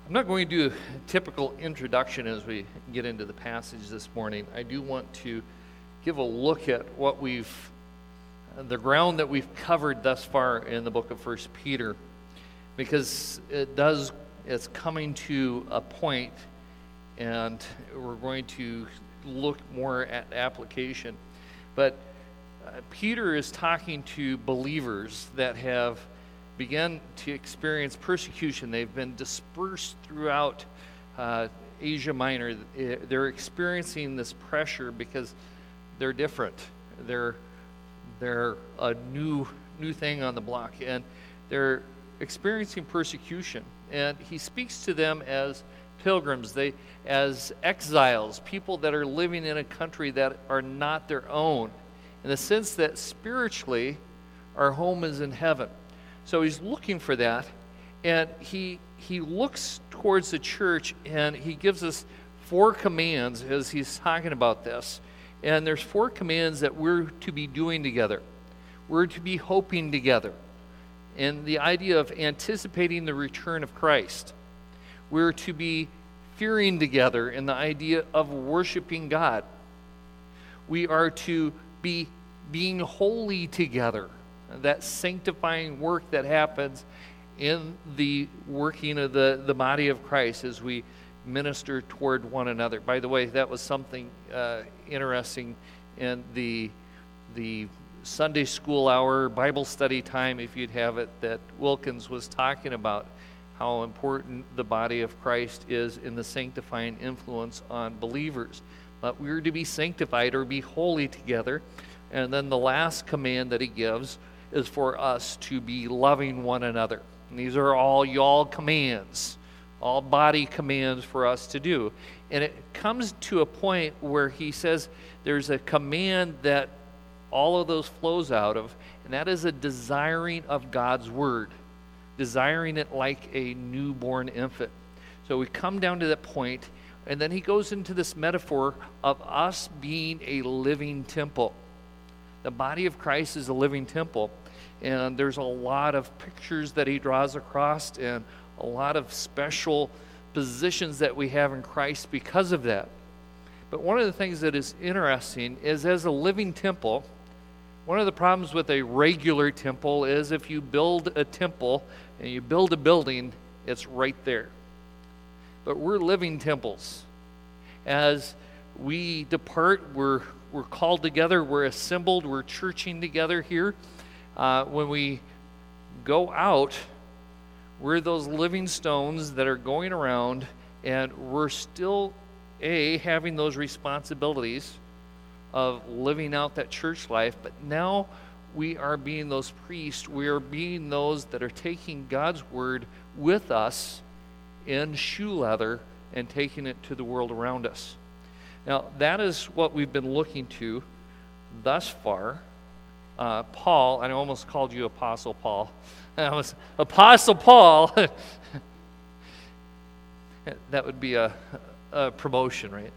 I'm not going to do a typical introduction as we get into the passage this morning. I do want to give a look at the ground that we've covered thus far in the book of 1 Peter, because it's coming to a point, and we're going to look more at application. But Peter is talking to believers that have began to experience persecution. They've been dispersed throughout Asia Minor. They're experiencing this pressure because they're different. They're a new thing on the block, and they're experiencing persecution. And he speaks to them as pilgrims, as exiles, people that are living in a country that are not their own, in the sense that spiritually our home is in heaven. So he's looking for that, and he looks towards the church, and he gives us 4 commands as he's talking about this. And there's 4 commands that we're to be doing together. We're to be hoping together, and the idea of anticipating the return of Christ. We're to be fearing together in the idea of worshiping God. We are to be being holy together, that sanctifying work that happens in the working of the body of Christ as we minister toward one another. By the way, that was something interesting in the Sunday school hour Bible study time, if you'd have it, that Wilkins was talking about how important the body of Christ is in the sanctifying influence on believers. But we're to be sanctified or be holy together. And then the last command that he gives is for us to be loving one another. And these are all y'all commands, all body commands for us to do. And it comes to a point where he says there's a command that all of those flows out of, and that is a desiring of God's word, desiring it like a newborn infant. So we come down to that point, and then he goes into this metaphor of us being a living temple. The body of Christ is a living temple, and there's a lot of pictures that he draws across and a lot of special positions that we have in Christ because of that. But one of the things that is interesting is, as a living temple, one of the problems with a regular temple is if you build a temple and you build a building, it's right there. But we're living temples. As we depart, we're called together, we're assembled, we're churching together here. When we go out, we're those living stones that are going around, and we're still, having those responsibilities of living out that church life, but now we are being those priests, we are being those that are taking God's word with us in shoe leather and taking it to the world around us. Now, that is what we've been looking to thus far. Paul, I almost called you Apostle Paul. Apostle Paul. That would be a promotion, right?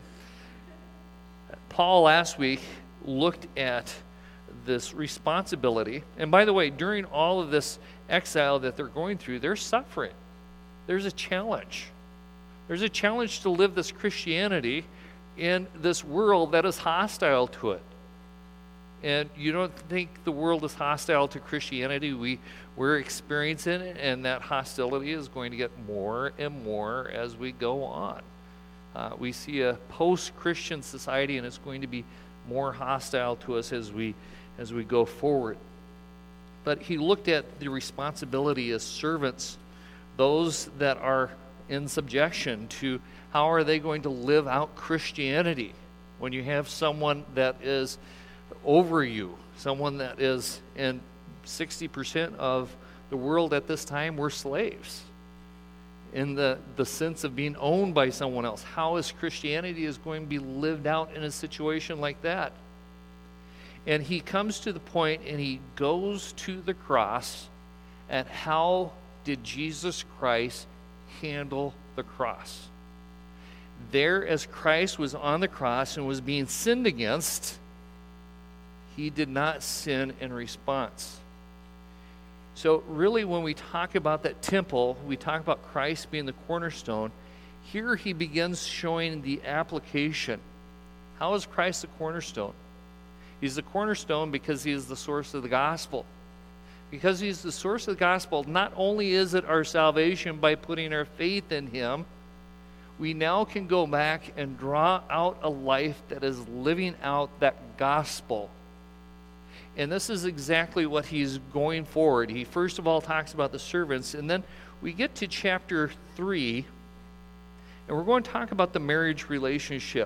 Paul last week looked at this responsibility. And by the way, during all of this exile that they're going through, they're suffering. There's a challenge. There's a challenge to live this Christianity in this world that is hostile to it. And you don't think the world is hostile to Christianity? We're experiencing it, and that hostility is going to get more and more as we go on. We see a post-Christian society, and it's going to be more hostile to us as we go forward. But he looked at the responsibility as servants, those that are in subjection to how are they going to live out Christianity when you have someone that is over you, someone that is, in 60% of the world at this time, we're slaves in the sense of being owned by someone else. How is Christianity is going to be lived out in a situation like that? And he comes to the point and he goes to the cross at how did Jesus Christ handle the cross. There, as Christ was on the cross and was being sinned against, he did not sin in response. So really, when we talk about that temple, we talk about Christ being the cornerstone. Here he begins showing the application. How is Christ the cornerstone? He's the cornerstone because he is the source of the gospel. Because he's the source of the gospel, not only is it our salvation by putting our faith in him, we now can go back and draw out a life that is living out that gospel. And this is exactly what he's going forward. He first of all talks about the servants, and then we get to chapter 3, and we're going to talk about the marriage relationship.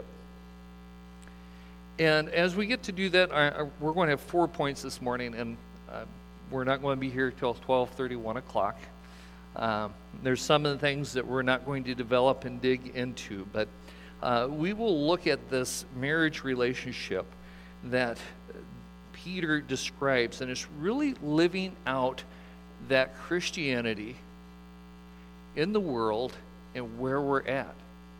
And as we get to do that, we're going to have 4 points this morning, and we're not going to be here till 12:30, 1 o'clock. There's some of the things that we're not going to develop and dig into, but we will look at this marriage relationship that Peter describes, and it's really living out that Christianity in the world and where we're at.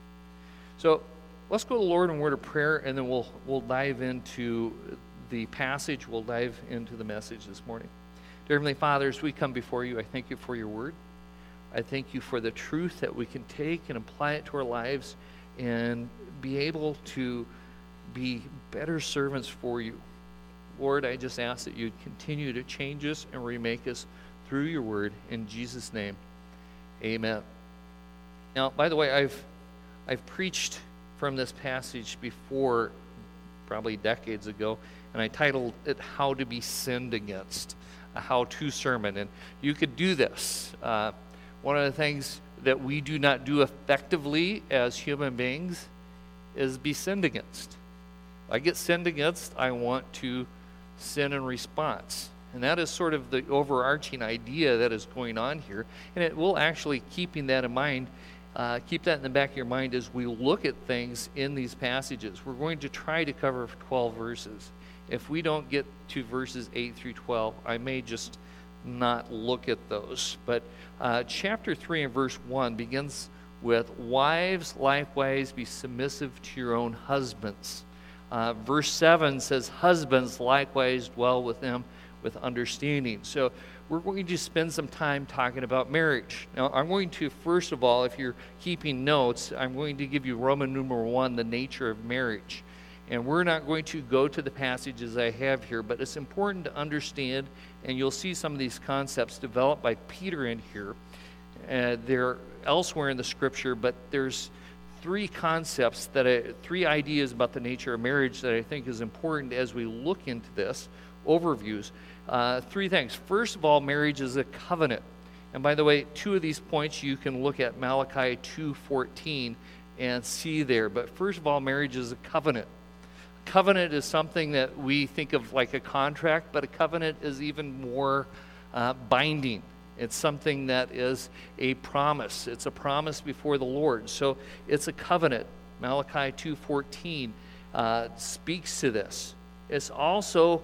So let's go to the Lord in word of prayer, and then we'll dive into the passage. We'll dive into the message this morning. Dear Heavenly Father, as we come before you, I thank you for your word. I thank you for the truth that we can take and apply it to our lives and be able to be better servants for you. Lord, I just ask that you'd continue to change us and remake us through your word. In Jesus' name, amen. Now, by the way, I've preached from this passage before, probably decades ago, and I titled it How to Be Sinned Against, a how-to sermon. And you could do this. One of the things that we do not do effectively as human beings is be sinned against. If I get sinned against, I want to sin in response. And that is sort of the overarching idea that is going on here. And it will actually, keeping that in mind, keep that in the back of your mind as we look at things in these passages. We're going to try to cover 12 verses. If we don't get to verses 8 through 12, I may just not look at those. But chapter 3 and verse 1 begins with, "Wives, likewise, be submissive to your own husbands." Verse 7 says, "Husbands, likewise, dwell with them with understanding." So we're going to spend some time talking about marriage. Now, I'm going to, first of all, if you're keeping notes, I'm going to give you Roman numeral 1, the nature of marriage. And we're not going to go to the passages I have here, but it's important to understand, and you'll see some of these concepts developed by Peter in here. They're elsewhere in the scripture, but there's three ideas about the nature of marriage that I think is important as we look into this, overviews. Three things. First of all, marriage is a covenant. And by the way, two of these points you can look at Malachi 2:14 and see there. But first of all, marriage is a covenant. Covenant is something that we think of like a contract, but a covenant is even more binding. It's something that is a promise. It's a promise before the Lord. So it's a covenant. Malachi 2:14 speaks to this. It's also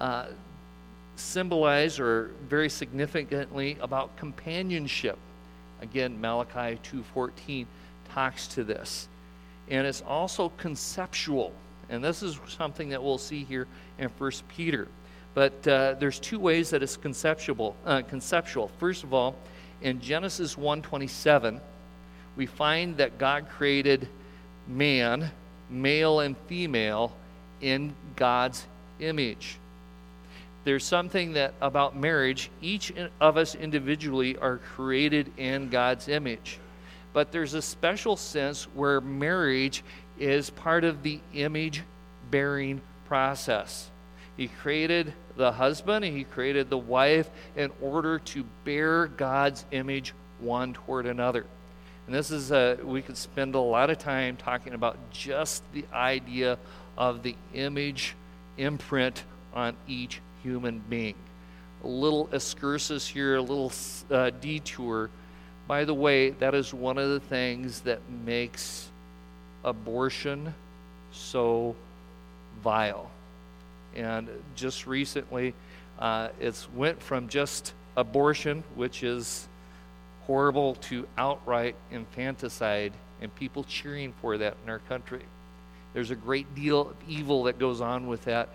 symbolized, or very significantly, about companionship. Again, Malachi 2:14 talks to this. And it's also conceptual. And this is something that we'll see here in 1 Peter. But there's two ways that it's conceptual. First of all, in Genesis 1:27, we find that God created man, male and female, in God's image. There's something that about marriage, each of us individually are created in God's image. But there's a special sense where marriage is part of the image-bearing process. He created the husband and he created the wife in order to bear God's image one toward another. And this is, we could spend a lot of time talking about just the idea of the image imprint on each human being. A little excursus here, a little detour. By the way, that is one of the things that makes abortion so vile. And just recently, it's went from just abortion, which is horrible, to outright infanticide, and people cheering for that in our country. There's a great deal of evil that goes on with that,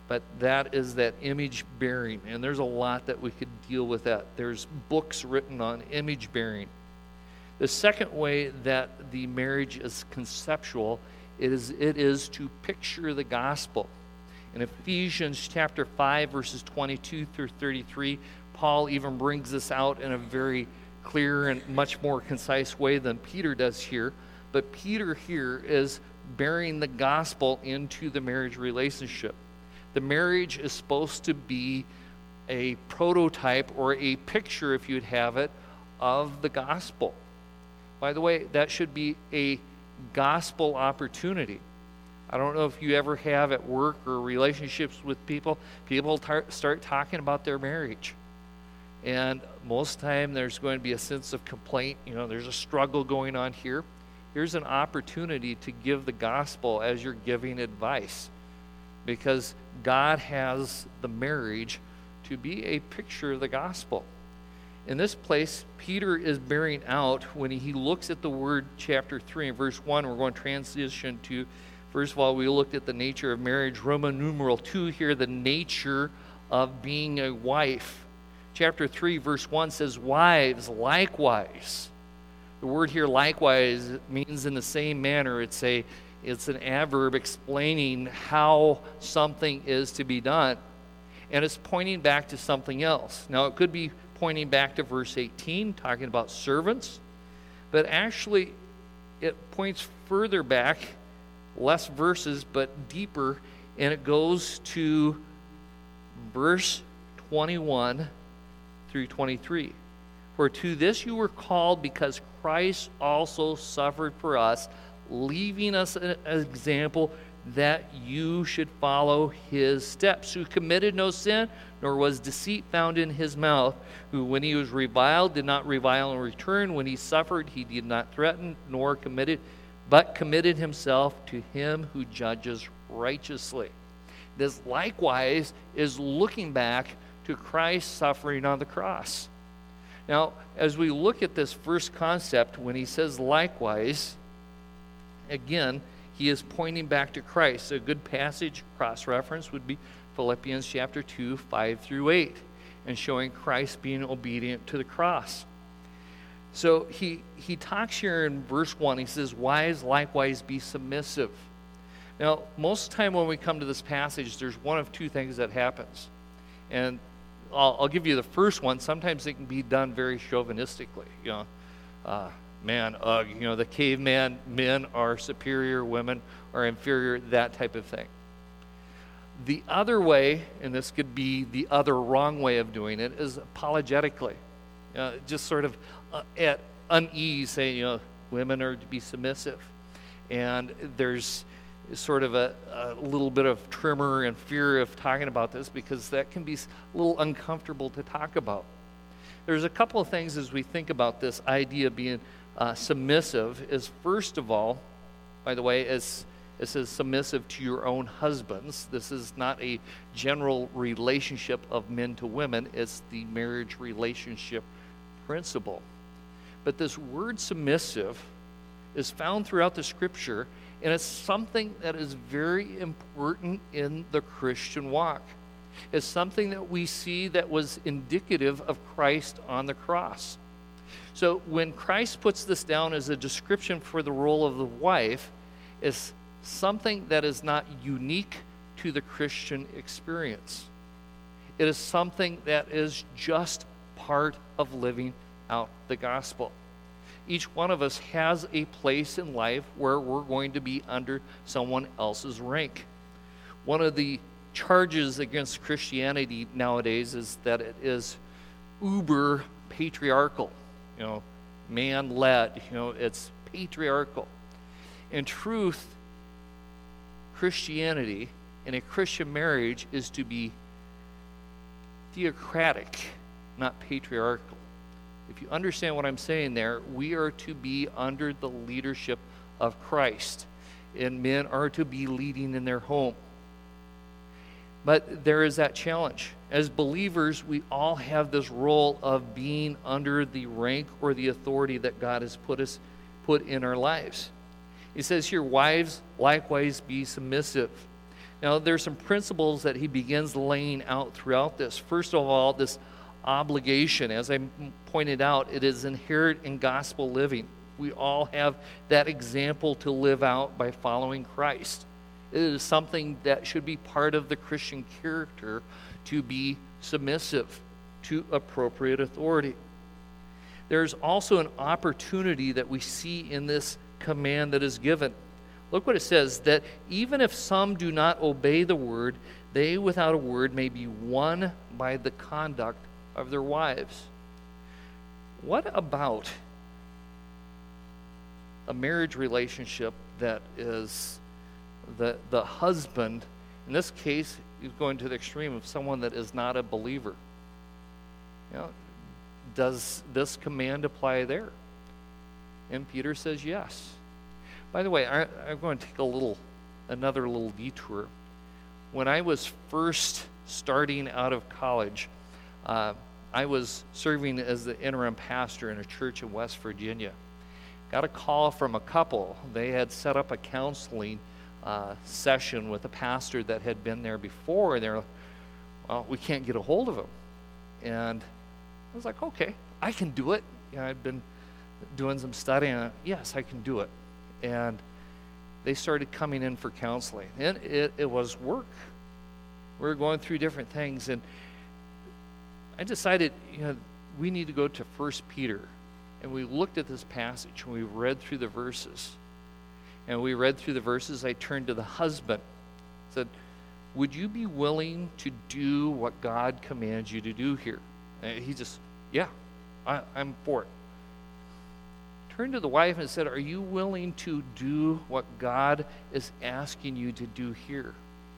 but that is that image bearing. And there's a lot that we could deal with that. There's books written on image bearing. The second way that the marriage is conceptual, it is to picture the gospel. In Ephesians chapter 5, verses 22 through 33, Paul even brings this out in a very clear and much more concise way than Peter does here. But Peter here is bearing the gospel into the marriage relationship. The marriage is supposed to be a prototype or a picture, if you'd have it, of the gospel. By the way, that should be a gospel opportunity. I don't know if you ever have at work or relationships with people start talking about their marriage. And most of the time there's going to be a sense of complaint. There's a struggle going on here. Here's an opportunity to give the gospel as you're giving advice, because God has the marriage to be a picture of the gospel. In this place, Peter is bearing out when he looks at the word chapter 3 and verse 1. We're going to transition to, first of all, we looked at the nature of marriage. Roman numeral 2 here, the nature of being a wife. Chapter 3, verse 1 says, wives, likewise. The word here, likewise, means in the same manner. It's an adverb explaining how something is to be done. And it's pointing back to something else. Now, it could be pointing back to verse 18, talking about servants. But actually, it points further back, less verses, but deeper, and it goes to verse 21 through 23. For to this you were called, because Christ also suffered for us, leaving us an example that you should follow his steps, who committed no sin, nor was deceit found in his mouth, who when he was reviled did not revile in return, when he suffered he did not threaten, nor committed himself to him who judges righteously. This likewise is looking back to Christ's suffering on the cross. Now, as we look at this first concept, when he says likewise, again, he is pointing back to Christ. A good passage, cross-reference, would be Philippians chapter 2, 5 through 8, and showing Christ being obedient to the cross. So he talks here in verse 1, he says, wives, likewise be submissive. Now, most of the time when we come to this passage, there's one of two things that happens. And I'll give you the first one. Sometimes it can be done very chauvinistically. The caveman men are superior, women are inferior, that type of thing. The other way, and this could be the other wrong way of doing it, is apologetically. Just sort of at unease, saying, women are to be submissive. And there's sort of a little bit of tremor and fear of talking about this, because that can be a little uncomfortable to talk about. There's a couple of things as we think about this idea of being submissive. Is first of all, by the way, as it says submissive to your own husbands. This is not a general relationship of men to women. It's the marriage relationship principle. But this word submissive is found throughout the scripture, and it's something that is very important in the Christian walk. It's something that we see that was indicative of Christ on the cross. So when Christ puts this down as a description for the role of the wife, it's something that is not unique to the Christian experience. It is something that is just part of living out the gospel. Each one of us has a place in life where we're going to be under someone else's rank. One of the charges against Christianity nowadays is that it is uber patriarchal, man-led, it's patriarchal. In truth, Christianity and a Christian marriage is to be theocratic, not patriarchal. If you understand what I'm saying there, we are to be under the leadership of Christ, and men are to be leading in their home. But there is that challenge. As believers, we all have this role of being under the rank or the authority that God has put in our lives. He says here, wives, likewise be submissive. Now, there's some principles that he begins laying out throughout this. First of all, this obligation. As I pointed out, it is inherent in gospel living. We all have that example to live out by following Christ. It is something that should be part of the Christian character, to be submissive to appropriate authority. There's also an opportunity that we see in this command that is given. Look what it says, that even if some do not obey the word, they without a word may be won by the conduct of their wives. What about a marriage relationship that is the husband, in this case, is going to the extreme of someone that is not a believer? Does this command apply there? And Peter says yes. By the way, I'm going to take another little detour. When I was first starting out of college, I was serving as the interim pastor in a church in West Virginia. Got a call from a couple. They had set up a counseling session with a pastor that had been there before, and they're like, well, we can't get a hold of him. And I was like, okay, I can do it. I'd been doing some studying, and yes, I can do it. And they started coming in for counseling. And it was work. We were going through different things, and I decided, we need to go to 1 Peter. And we looked at this passage, and we read through the verses. And we read through the verses. I turned to the husband, said, would you be willing to do what God commands you to do here? And he just, yeah, I'm for it. Turned to the wife and said, are you willing to do what God is asking you to do here?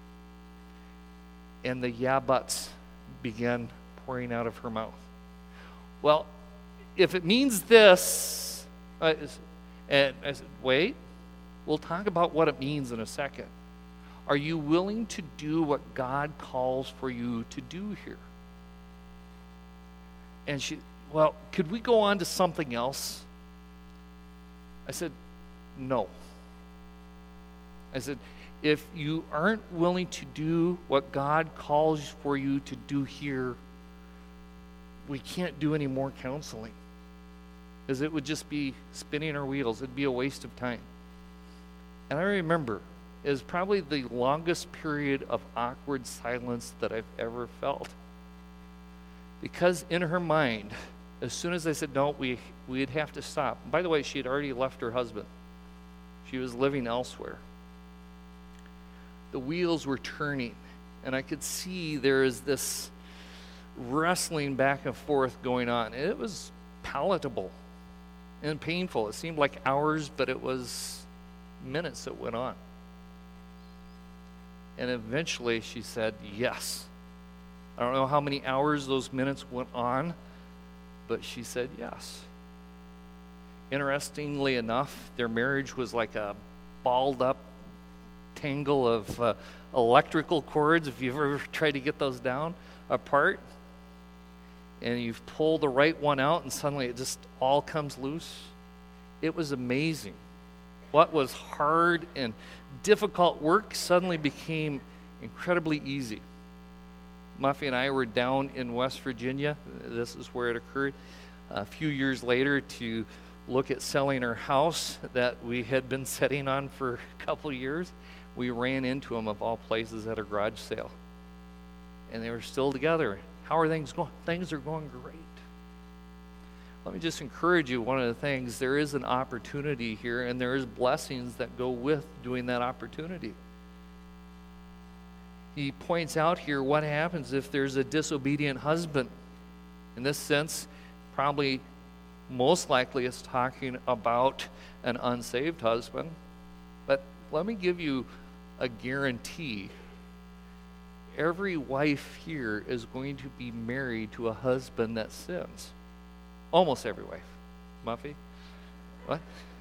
And the yeah buts began pouring out of her mouth. Well, if it means this, and I said, wait, we'll talk about what it means in a second. Are you willing to do what God calls for you to do here? And she, well, could we go on to something else? I said, no. I said, if you aren't willing to do what God calls for you to do here, we can't do any more counseling. Because it would just be spinning our wheels. It'd be a waste of time. And I remember, it was probably the longest period of awkward silence that I've ever felt. Because in her mind, as soon as I said, no, we'd have to stop. By the way, she had already left her husband. She was living elsewhere. The wheels were turning, and I could see there is this wrestling back and forth going on. And it was palatable and painful. It seemed like hours, but it was minutes that went on. And eventually she said, yes. I don't know how many hours those minutes went on, but she said yes. Interestingly enough, their marriage was like a balled up tangle of electrical cords, if you've ever tried to get those down apart. And you've pulled the right one out, and suddenly it just all comes loose. It was amazing. What was hard and difficult work suddenly became incredibly easy. Muffy and I were down in West Virginia. This is where it occurred. A few years later, to look at selling our house that we had been sitting on for a couple years, we ran into them, of all places, at a garage sale. And they were still together. How are things going? Things are going great. Let me just encourage you, one of the things, there is an opportunity here, and there is blessings that go with doing that opportunity. He points out here what happens if there's a disobedient husband. In this sense, probably most likely it's talking about an unsaved husband. But let me give you a guarantee. Every wife here is going to be married to a husband that sins. Almost every wife. Muffy? What?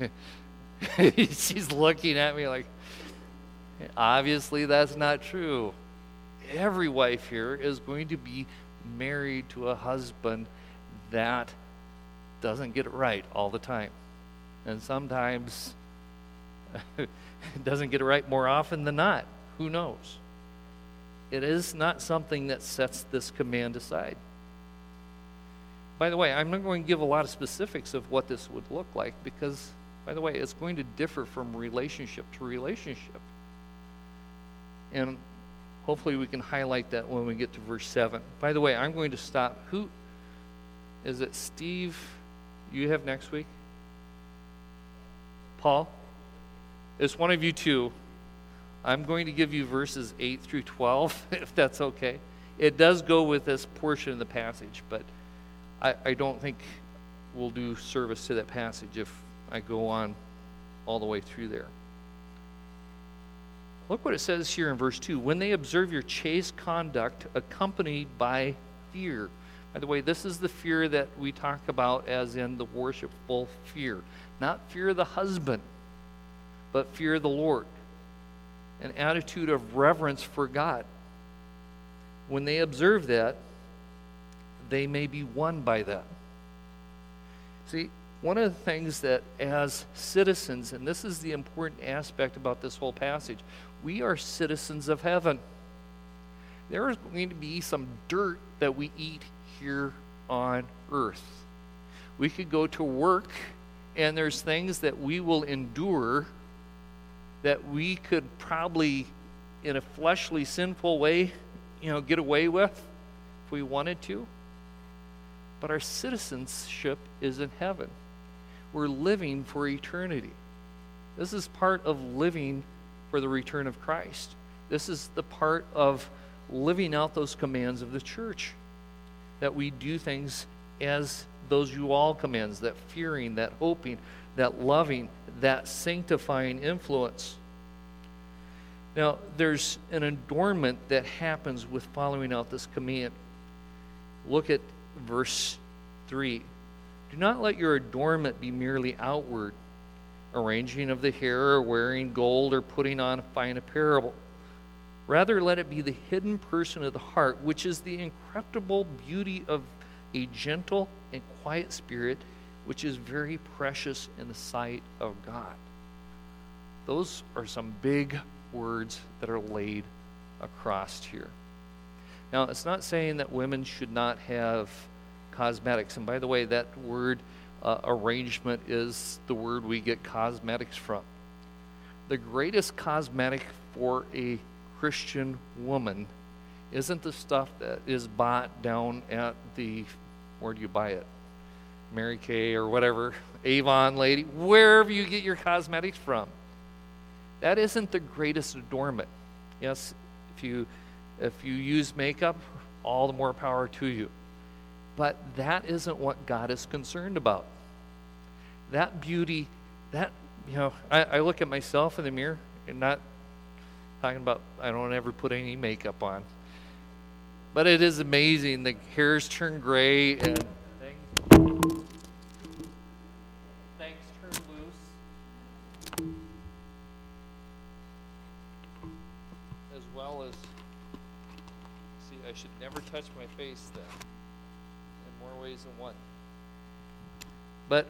She's looking at me like, obviously that's not true. Every wife here is going to be married to a husband that doesn't get it right all the time. And sometimes doesn't get it right more often than not. Who knows? It is not something that sets this command aside. By the way, I'm not going to give a lot of specifics of what this would look like because, by the way, it's going to differ from relationship to relationship. And hopefully we can highlight that when we get to verse 7. By the way, I'm going to stop. Who is it? Steve, you have next week? Paul? It's one of you two. I'm going to give you verses 8 through 12, if that's okay. It does go with this portion of the passage, but I don't think we'll do service to that passage if I go on all the way through there. Look what it says here in verse 2. When they observe your chaste conduct accompanied by fear. By the way, this is the fear that we talk about as in the worshipful fear. Not fear of the husband, but fear of the Lord. An attitude of reverence for God. When they observe that, they may be won by that. See, one of the things that as citizens, and this is the important aspect about this whole passage, we are citizens of heaven. There is going to be some dirt that we eat here on earth. We could go to work, and there's things that we will endure that we could probably, in a fleshly, sinful way, get away with if we wanted to. But our citizenship is in heaven. We're living for eternity. This is part of living for the return of Christ. This is the part of living out those commands of the church, that we do things as those you all commands, that fearing, that hoping, that loving, that sanctifying influence. Now, there's an adornment that happens with following out this command. Look at verse 3. Do not let your adornment be merely outward, arranging of the hair or wearing gold or putting on fine apparel. Rather, let it be the hidden person of the heart, which is the incorruptible beauty of a gentle and quiet spirit, which is very precious in the sight of God. Those are some big words that are laid across here. Now, it's not saying that women should not have cosmetics. And by the way, that word arrangement is the word we get cosmetics from. The greatest cosmetic for a Christian woman isn't the stuff that is bought down at the, where do you buy it? Mary Kay or whatever, Avon lady, wherever you get your cosmetics from. That isn't the greatest adornment. Yes, if you use makeup, all the more power to you. But that isn't what God is concerned about. That beauty, I look at myself in the mirror, and not talking about I don't ever put any makeup on. But it is amazing. The hairs turn gray and things turn loose. As well as, see, I should never touch my face then. In more ways than one. But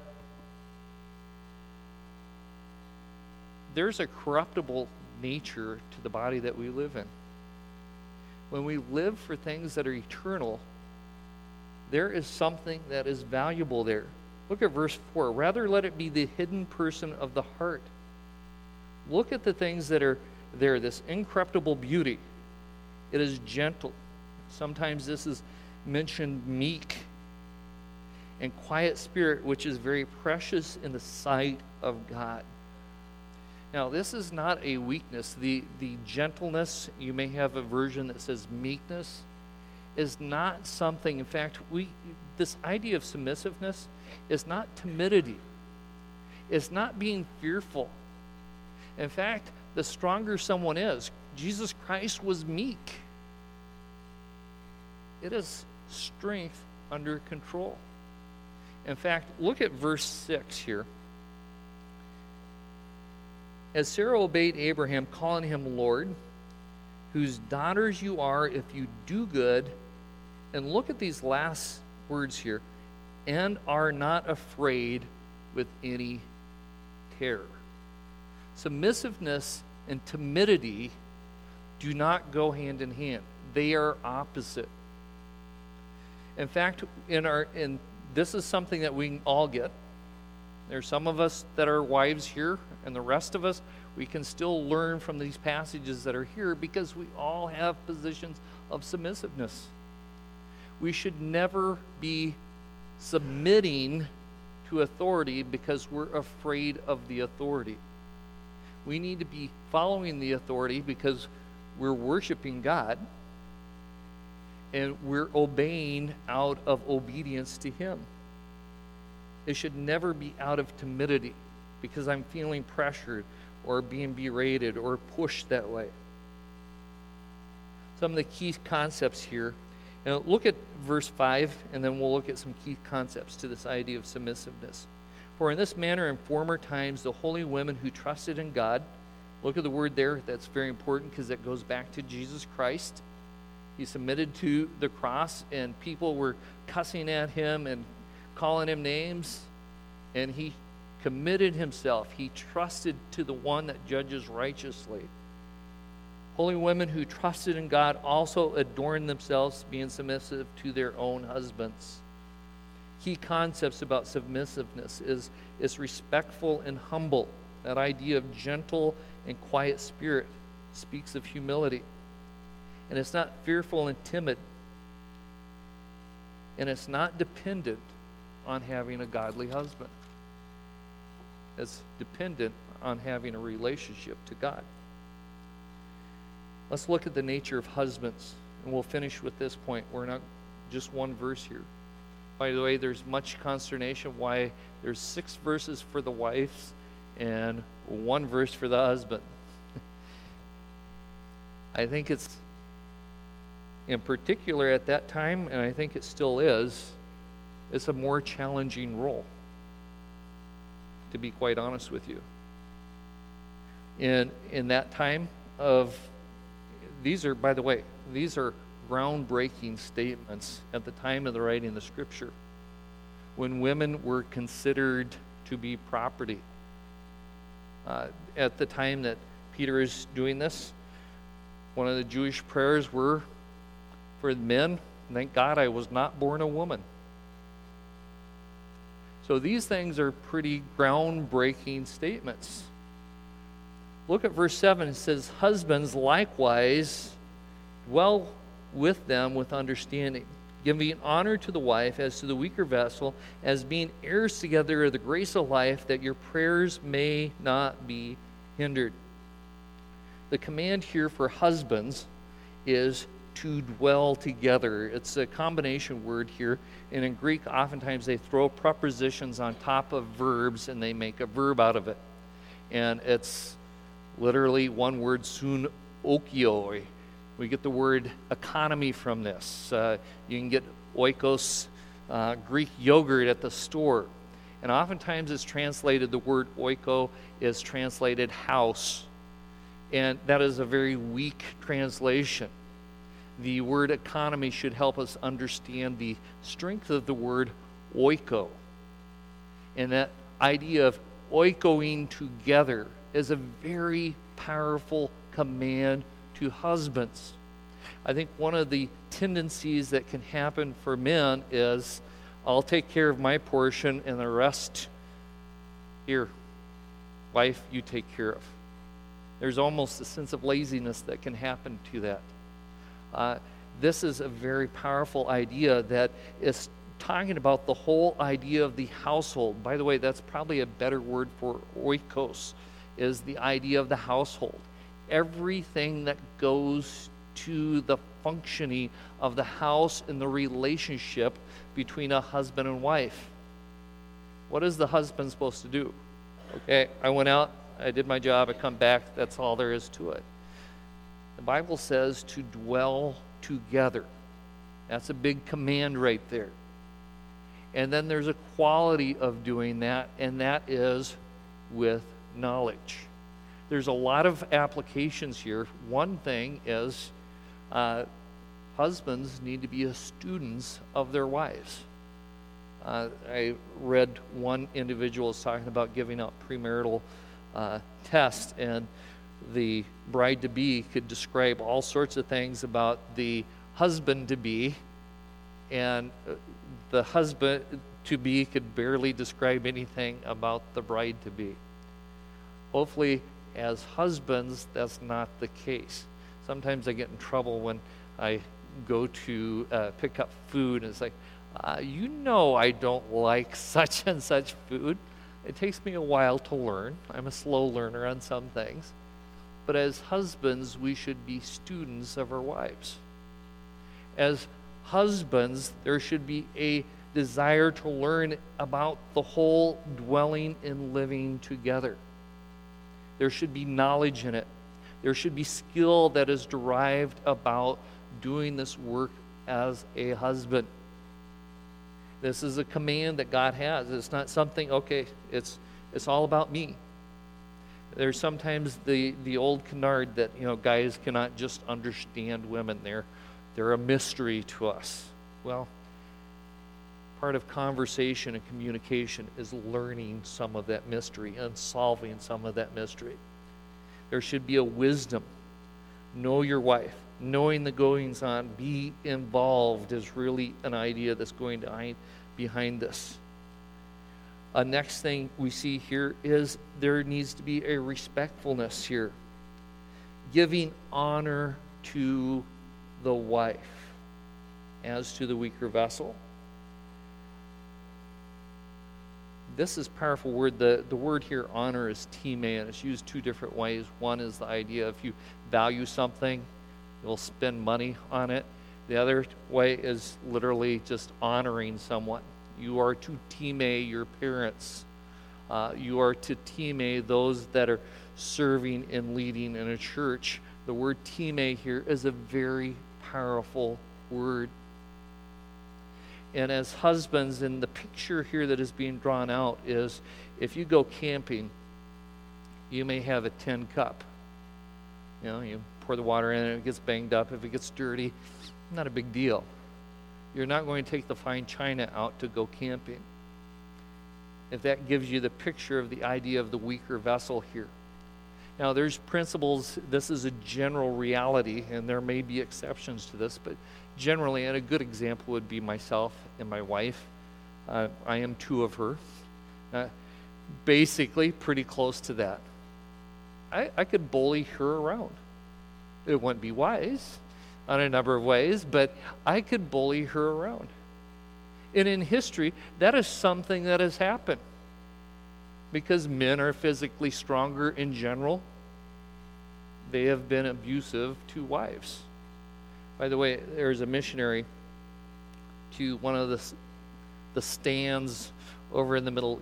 there's a corruptible nature to the body that we live in. When we live for things that are eternal, there is something that is valuable there. Look at verse 4. Rather, let it be the hidden person of the heart. Look at the things that are there, this incorruptible beauty. It is gentle. Sometimes this is mentioned meek and quiet spirit, which is very precious in the sight of God. Now, this is not a weakness. The gentleness, you may have a version that says meekness, is not something, in fact, this idea of submissiveness is not timidity. It's not being fearful. In fact, the stronger someone is, Jesus Christ was meek. It is strength under control. In fact, look at verse 6 here. As Sarah obeyed Abraham, calling him Lord, whose daughters you are if you do good, and look at these last words here, and are not afraid with any terror. Submissiveness and timidity do not go hand in hand. They are opposite. In fact, this is something that we can all get. There's some of us that are wives here, and the rest of us, we can still learn from these passages that are here because we all have positions of submissiveness. We should never be submitting to authority because we're afraid of the authority. We need to be following the authority because we're worshiping God and we're obeying out of obedience to Him. It should never be out of timidity because I'm feeling pressured or being berated or pushed that way. Some of the key concepts here. Look at verse 5, and then we'll look at some key concepts to this idea of submissiveness. For in this manner in former times the holy women who trusted in God, look at the word there, that's very important because it goes back to Jesus Christ. He submitted to the cross, and people were cussing at him and calling him names, and he committed himself. He trusted to the one that judges righteously. Holy women who trusted in God also adorned themselves, being submissive to their own husbands. Key concepts about submissiveness is it's respectful and humble. That idea of gentle and quiet spirit speaks of humility. And it's not fearful and timid. And it's not dependent on having a godly husband. It's dependent on having a relationship to God. Let's look at the nature of husbands, and we'll finish with this point. We're not just one verse here. By the way, there's much consternation why there's 6 verses for the wives and 1 verse for the husband. I think it's, in particular at that time, and I think it still is, it's a more challenging role, to be quite honest with you. In that time of, these are, by the way, these are groundbreaking statements at the time of the writing of the Scripture, when women were considered to be property. At the time that Peter is doing this, one of the Jewish prayers were for men, thank God I was not born a woman. So these things are pretty groundbreaking statements. Look at verse 7. It says, husbands likewise dwell with them with understanding, giving honor to the wife as to the weaker vessel, as being heirs together of the grace of life, that your prayers may not be hindered. The command here for husbands is to dwell together. It's a combination word here, and in Greek oftentimes they throw prepositions on top of verbs and they make a verb out of it. And it's literally one word, sun okioi. We get the word economy from this. You can get oikos, Greek yogurt at the store. And oftentimes it's translated, the word oiko is translated house. And that is a very weak translation. The word economy should help us understand the strength of the word oiko. And that idea of oikoing together is a very powerful command to husbands. I think one of the tendencies that can happen for men is, I'll take care of my portion and the rest, here, wife, you take care of. There's almost a sense of laziness that can happen to that. This is a very powerful idea that is talking about the whole idea of the household. By the way, that's probably a better word for oikos, is the idea of the household. Everything that goes to the functioning of the house and the relationship between a husband and wife. What is the husband supposed to do? Okay, I went out, I did my job, I come back, that's all there is to it. The Bible says to dwell together. That's a big command right there. And then there's a quality of doing that, and that is with knowledge. There's a lot of applications here. One thing is husbands need to be students of their wives. I read one individual was talking about giving out premarital tests, and the bride-to-be could describe all sorts of things about the husband-to-be, and the husband-to-be could barely describe anything about the bride-to-be. Hopefully, as husbands, that's not the case. Sometimes I get in trouble when I go to pick up food, and it's like, I don't like such and such food. It takes me a while to learn. I'm a slow learner on some things. But as husbands, we should be students of our wives. As husbands, there should be a desire to learn about the whole dwelling and living together. There should be knowledge in it. There should be skill that is derived about doing this work as a husband. This is a command that God has. It's not something, okay, it's all about me. There's sometimes the old canard that, guys cannot just understand women. They're a mystery to us. Well, part of conversation and communication is learning some of that mystery and solving some of that mystery. There should be a wisdom. Know your wife. Knowing the goings on, be involved is really an idea that's going behind this. Next thing we see here is there needs to be a respectfulness here. Giving honor to the wife as to the weaker vessel. This is a powerful word. The word here, honor, is time, and it's used two different ways. One is the idea if you value something, you'll spend money on it. The other way is literally just honoring someone. You are to time your parents. You are to time those that are serving and leading in a church. The word time here is a very powerful word. And as husbands, in the picture here that is being drawn out is if you go camping, you may have a tin cup. You pour the water in and it gets banged up. If it gets dirty, not a big deal. You're not going to take the fine china out to go camping. If that gives you the picture of the idea of the weaker vessel here. Now, there's principles. This is a general reality, and there may be exceptions to this, but generally, and a good example would be myself and my wife. I am two of her. Basically, pretty close to that. I could bully her around. It wouldn't be wise on a number of ways, but I could bully her around. And in history, that is something that has happened. Because men are physically stronger in general, they have been abusive to wives. By the way, there's a missionary to one of the stands over in the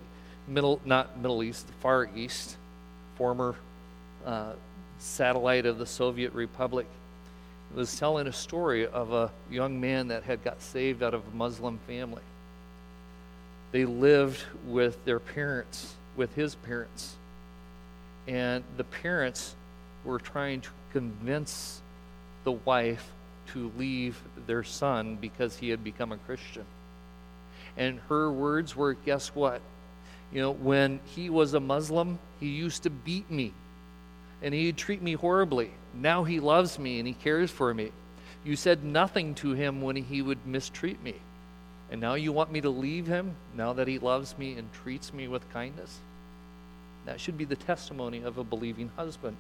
Far East, former satellite of the Soviet Republic, was telling a story of a young man that had got saved out of a Muslim family. They lived with their parents, with his parents, and the parents were trying to convince the wife to leave their son because he had become a Christian. And her words were, guess what? When he was a Muslim, he used to beat me, and he'd treat me horribly. Now he loves me and he cares for me. You said nothing to him when he would mistreat me. And now you want me to leave him now that he loves me and treats me with kindness? That should be the testimony of a believing husband.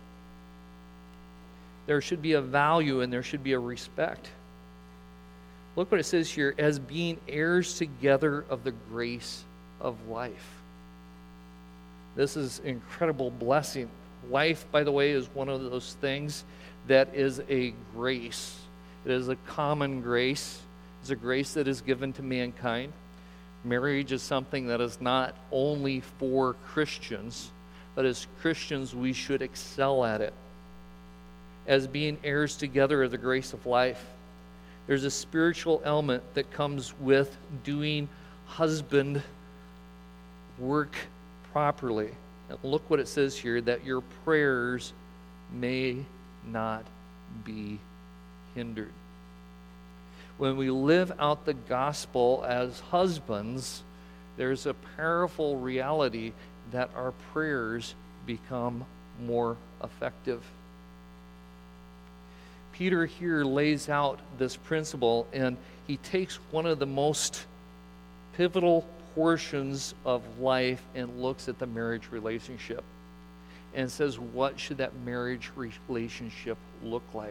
There should be a value and there should be a respect. Look what it says here, as being heirs together of the grace of life. This is incredible blessing. Life, by the way, is one of those things that is a grace. It is a common grace. It's a grace that is given to mankind. Marriage is something that is not only for Christians, but as Christians we should excel at it. As being heirs together of the grace of life. There's a spiritual element that comes with doing husband work properly. And look what it says here, that your prayers may not be hindered. When we live out the gospel as husbands, there's a powerful reality that our prayers become more effective. Peter here lays out this principle, and he takes one of the most pivotal portions of life and looks at the marriage relationship and says, what should that marriage relationship look like?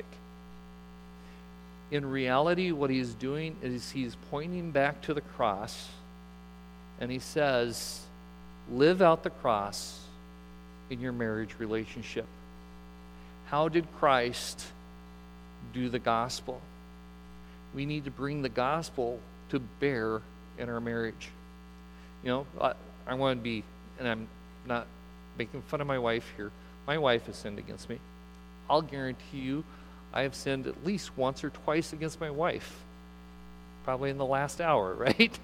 In reality, what he's doing is he's pointing back to the cross, and he says, live out the cross in your marriage relationship. How did Christ do the gospel? We need to bring the gospel to bear in our marriage. You know, I want to be, and I'm not making fun of my wife here. My wife has sinned against me. I'll guarantee you I have sinned at least once or twice against my wife, probably in the last hour, right?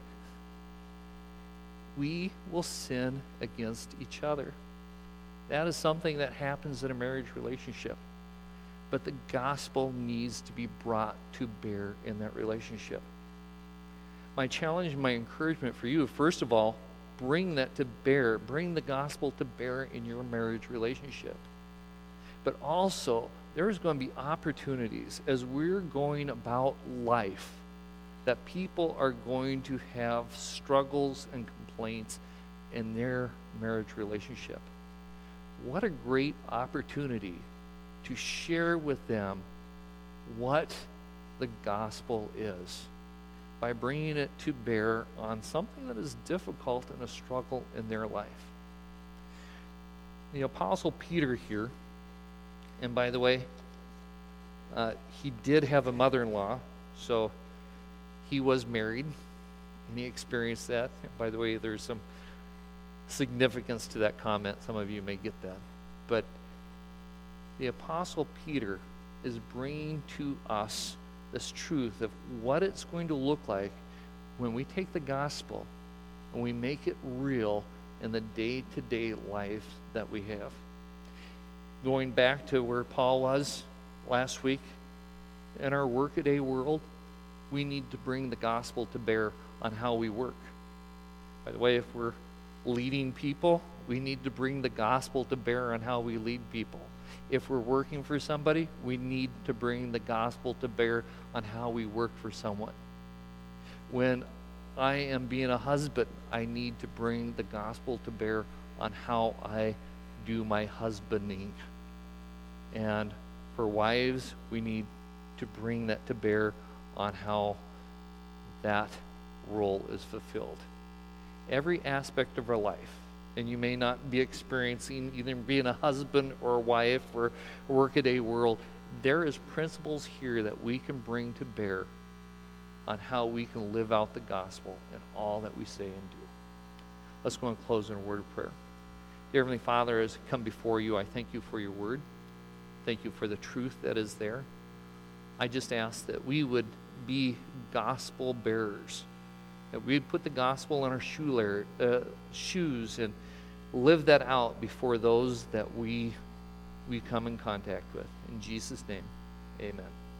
We will sin against each other. That is something that happens in a marriage relationship. But the gospel needs to be brought to bear in that relationship. My challenge and my encouragement for you, first of all, bring that to bear. Bring the gospel to bear in your marriage relationship. But also, there's going to be opportunities as we're going about life that people are going to have struggles and complaints in their marriage relationship. What a great opportunity to share with them what the gospel is by bringing it to bear on something that is difficult and a struggle in their life. The Apostle Peter here, and by the way, he did have a mother-in-law, so he was married, and he experienced that. By the way, there's some significance to that comment. Some of you may get that. But the Apostle Peter is bringing to us this truth of what it's going to look like when we take the gospel and we make it real in the day-to-day life that we have. Going back to where Paul was last week, in our workaday world, we need to bring the gospel to bear on how we work. By the way, if we're leading people, we need to bring the gospel to bear on how we lead people. If we're working for somebody, we need to bring the gospel to bear on how we work for someone. When I am being a husband, I need to bring the gospel to bear on how I do my husbanding. And for wives, we need to bring that to bear on how that role is fulfilled. Every aspect of our life, and you may not be experiencing either being a husband or a wife or a workaday world, there is principles here that we can bring to bear on how we can live out the gospel in all that we say and do. Let's go and close in a word of prayer. Dear Heavenly Father, as I come before you, I thank you for your word. Thank you for the truth that is there. I just ask that we would be gospel bearers, that we'd put the gospel in our shoes and live that out before those that we come in contact with. In Jesus' name, amen.